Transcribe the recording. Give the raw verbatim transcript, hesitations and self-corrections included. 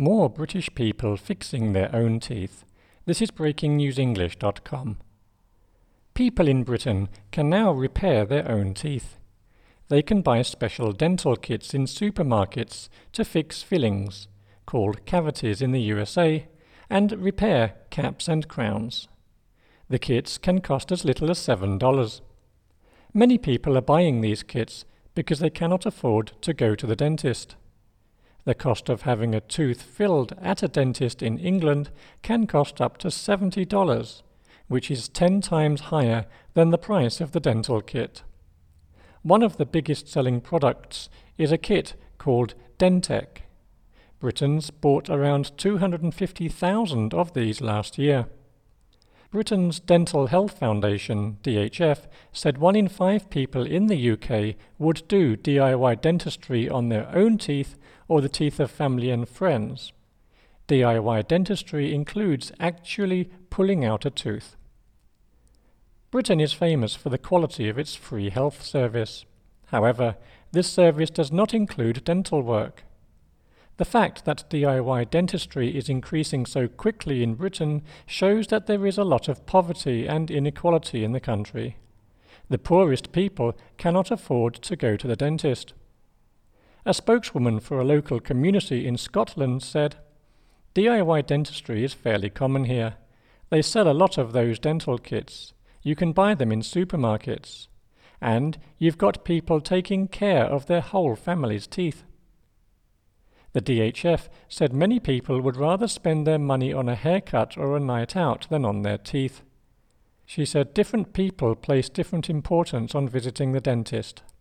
More British people fixing their own teeth. This is breaking news english dot com. People in Britain can now repair their own teeth. They can buy special dental kits in supermarkets to fix fillings, called cavities in the U S A, and repair caps and crowns. The kits can cost as little as seven dollars. Many people are buying these kits because they cannot afford to go to the dentist. The cost of having a tooth filled at a dentist in England can cost up to seventy dollars, which is ten times higher than the price of the dental kit. One of the biggest selling products is a kit called Dentec. Britons bought around two hundred fifty thousand of these last year. Britain's Dental Health Foundation, D H F, said one in five people in the U K would do D I Y dentistry on their own teeth or the teeth of family and friends. D I Y dentistry includes actually pulling out a tooth. Britain is famous for the quality of its free health service. However, this service does not include dental work. The fact that D I Y dentistry is increasing so quickly in Britain shows that there is a lot of poverty and inequality in the country. The poorest people cannot afford to go to the dentist. A spokeswoman for a local community in Scotland said, "D I Y dentistry is fairly common here. They sell a lot of those dental kits. You can buy them in supermarkets. And you've got people taking care of their whole family's teeth." The D H F said many people would rather spend their money on a haircut or a night out than on their teeth. She said different people place different importance on visiting the dentist.